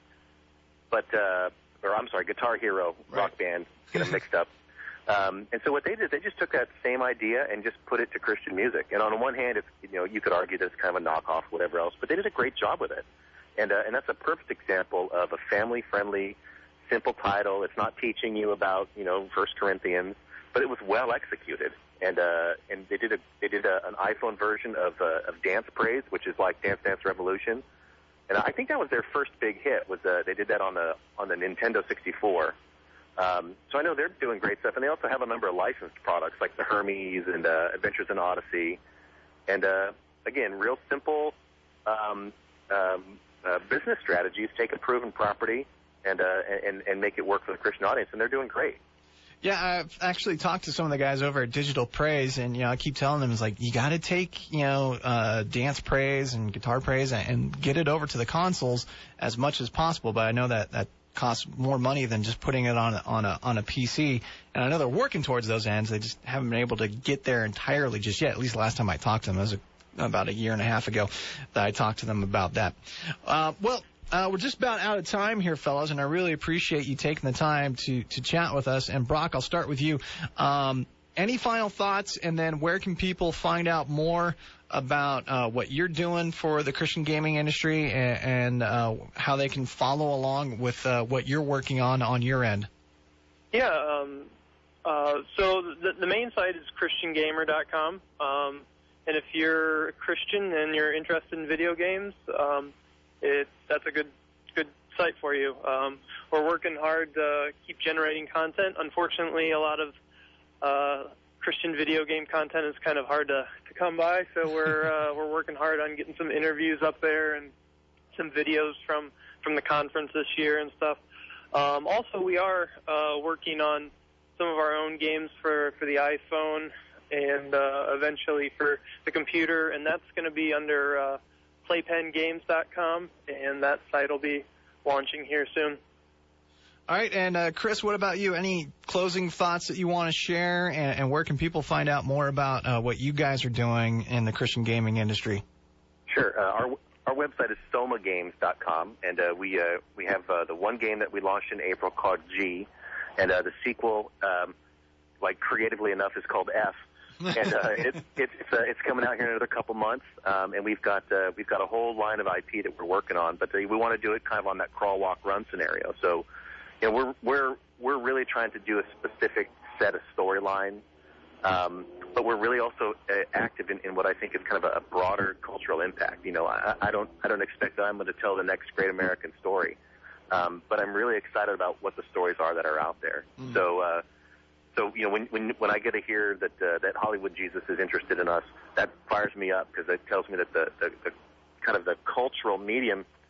but uh, or I'm sorry, Guitar Hero right. Rock Band, get them mixed up. Um, and so what they did, they just took that same idea and just put it to Christian music. And on one hand, it's, you know, you could argue that it's kind of a knockoff, whatever else, but they did a great job with it. And uh, and that's a perfect example of a family-friendly, simple title. It's not teaching you about, you know, First Corinthians, but it was well executed. And uh, and they did a they did a, an iPhone version of uh, of Dance Praise, which is like Dance Dance Revolution. And I think that was their first big hit. Was uh, they did that on the on the Nintendo sixty-four. Um, so I know they're doing great stuff, and they also have a number of licensed products like the Hermes and uh, Adventures in Odyssey. And uh, again, real simple. Um, um, Uh, business strategies, take a proven property and, uh, and and make it work for the Christian audience, and they're doing great. Yeah, I've actually talked to some of the guys over at Digital Praise, and you know, I keep telling them, it's like, you got to take, you know, uh, Dance Praise and Guitar Praise and, and get it over to the consoles as much as possible. But I know that that costs more money than just putting it on a, on a on a P C, and I know they're working towards those ends. They just haven't been able to get there entirely just yet. At least last time I talked to them, it was a about a year and a half ago that I talked to them about that. Uh, well, uh, we're just about out of time here, fellas, and I really appreciate you taking the time to, to chat with us. And Brock, I'll start with you. Um, any final thoughts, and then where can people find out more about uh, what you're doing for the Christian gaming industry, and, and uh, how they can follow along with uh, what you're working on on your end? Yeah, um, uh, so the, the main site is Christian Gamer dot com. Um, And if you're a Christian and you're interested in video games, um, it, that's a good good site for you. Um, we're working hard to keep generating content. Unfortunately, a lot of uh, Christian video game content is kind of hard to, to come by, so we're uh, we're working hard on getting some interviews up there and some videos from, from the conference this year and stuff. Um, also, we are uh, working on some of our own games for, for the iPhone and uh, eventually for the computer, and that's going to be under uh, playpen games dot com, and that site will be launching here soon. All right, and uh, Chris, what about you? Any closing thoughts that you want to share, and, and where can people find out more about uh, what you guys are doing in the Christian gaming industry? Sure. Uh, our our website is soma games dot com, and uh, we uh, we have uh, the one game that we launched in April called G, and uh, the sequel, um, like creatively enough, is called F. and uh, it, it, it's uh, it's coming out here in another couple months, um, and we've got uh, we've got a whole line of I P that we're working on. But uh, we want to do it kind of on that crawl, walk, run scenario. So, you know, we're we're we're really trying to do a specific set of storylines, um, but we're really also uh, active in, in what I think is kind of a, a broader cultural impact. You know, I, I don't I don't expect that I'm going to tell the next great American story, um, but I'm really excited about what the stories are that are out there. Mm. So. Uh, So, you know, when when when I get to hear that uh, that Hollywood Jesus is interested in us, that fires me up, because it tells me that the, the, the kind of the cultural medium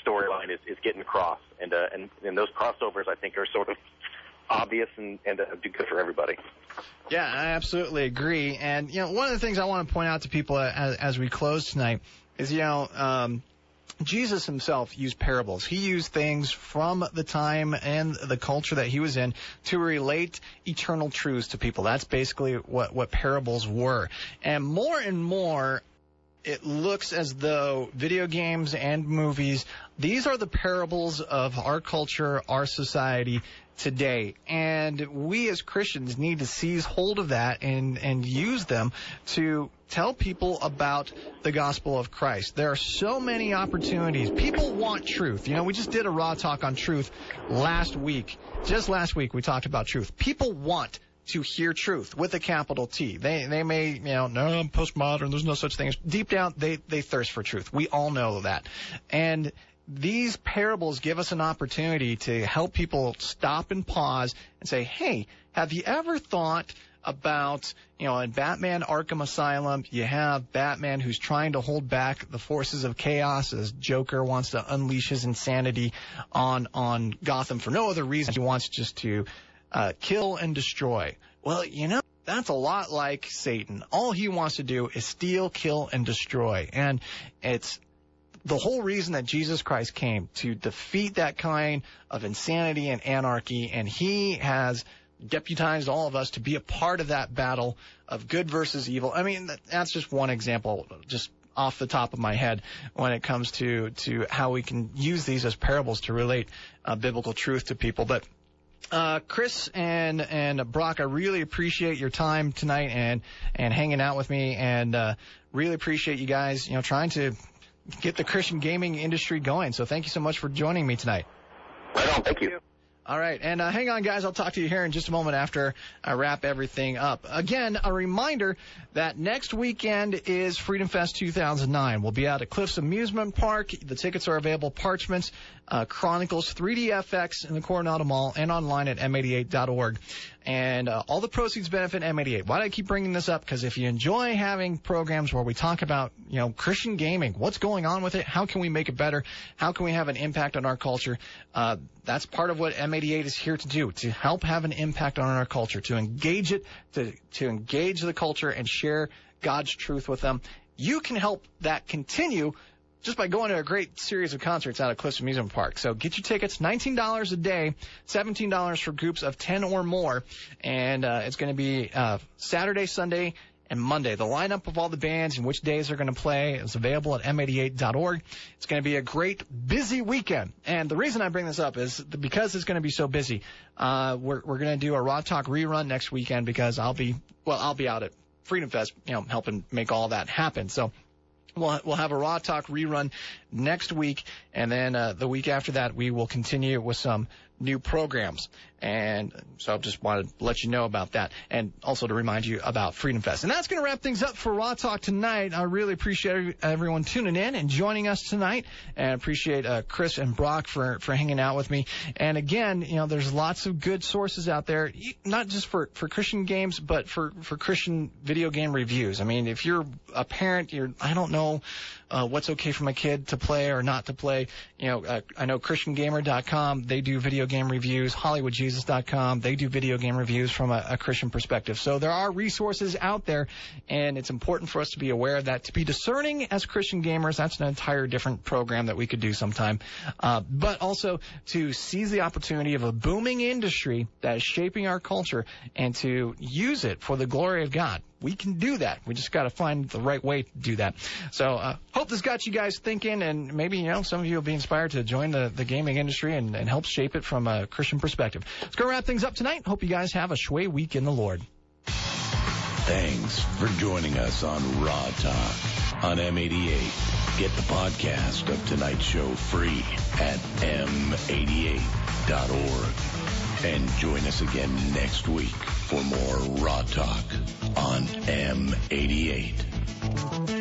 storyline is, is getting across. And, uh, and and those crossovers, I think, are sort of obvious and, and uh, do good for everybody. Yeah, I absolutely agree. And, you know, one of the things I want to point out to people as, as we close tonight is, you know, um, Jesus himself used parables. He used things from the time and the culture that he was in to relate eternal truths to people. That's basically what, what parables were. And more and more, it looks as though video games and movies, these are the parables of our culture, our society today. And we as Christians need to seize hold of that and, and use them to tell people about the gospel of Christ. There are so many opportunities. People want truth. You know, we just did a Raw Talk on truth last week. Just last week we talked about truth. People want to hear truth with a capital T. They they may, you know, no, I'm postmodern, there's no such thing as. Deep down, they, they thirst for truth. We all know that. And these parables give us an opportunity to help people stop and pause and say, hey, have you ever thought about, you know, in Batman Arkham Asylum, you have Batman who's trying to hold back the forces of chaos as Joker wants to unleash his insanity on, on Gotham for no other reason. He wants just to uh, kill and destroy. Well, you know, that's a lot like Satan. All he wants to do is steal, kill, and destroy. And it's the whole reason that Jesus Christ came, to defeat that kind of insanity and anarchy, and he has deputized all of us to be a part of that battle of good versus evil. I mean, that's just one example, just off the top of my head, when it comes to, to how we can use these as parables to relate uh, biblical truth to people. But Uh, Chris and, and Brock, I really appreciate your time tonight and, and hanging out with me, and, uh, really appreciate you guys, you know, trying to get the Christian gaming industry going. So thank you so much for joining me tonight. Right on. Thank you. All right. And uh, hang on, guys. I'll talk to you here in just a moment after I wrap everything up. Again, a reminder that next weekend is Freedom Fest two thousand nine. We'll be out at Cliffs Amusement Park. The tickets are available at Parchments, uh, Chronicles, three D F X in the Coronado Mall, and online at m eighty-eight dot org. And uh, all the proceeds benefit M eighty-eight. Why do I keep bringing this up? Because if you enjoy having programs where we talk about, you know, Christian gaming, what's going on with it, how can we make it better, how can we have an impact on our culture, uh, that's part of what M eighty-eight is here to do, to help have an impact on our culture, to engage it, to, to engage the culture and share God's truth with them. You can help that continue just by going to a great series of concerts out at Cliffs Amusement Park. So get your tickets, nineteen dollars a day, seventeen dollars for groups of ten or more, and uh, it's going to be uh, Saturday, Sunday, and Monday. The lineup of all the bands and which days they're going to play is available at m eighty-eight dot org. It's going to be a great, busy weekend. And the reason I bring this up is because it's going to be so busy. Uh, we're we're going to do a Raw Talk rerun next weekend because I'll be, well, I'll be out at Freedom Fest, you know, helping make all that happen. So We'll, we'll have a Raw Talk rerun next week, and then uh, the week after that we will continue with some new programs. And so I just wanted to let you know about that, and also to remind you about Freedom Fest. And that's going to wrap things up for Raw Talk tonight. I really appreciate everyone tuning in and joining us tonight, and I appreciate uh, Chris and Brock for, for hanging out with me. And again, you know, there's lots of good sources out there, not just for, for Christian games, but for, for Christian video game reviews. I mean, if you're a parent, you're, I don't know uh, what's okay for my kid to play or not to play. You know, uh, I know Christian Gamer dot com, they do video game reviews. Hollywood Jesus dot com, they do video game reviews from a, a Christian perspective. So there are resources out there, and it's important for us to be aware of that. To be discerning as Christian gamers, that's an entire different program that we could do sometime. Uh, but also to seize the opportunity of a booming industry that is shaping our culture and to use it for the glory of God. We can do that. We just got to find the right way to do that. So uh, hope this got you guys thinking, and maybe, you know, some of you will be inspired to join the, the gaming industry and, and help shape it from a Christian perspective. Let's go wrap things up tonight. Hope you guys have a shway week in the Lord. Thanks for joining us on Raw Talk on M eighty-eight. Get the podcast of tonight's show free at m eighty-eight dot org. And join us again next week for more Raw Talk on M eighty-eight.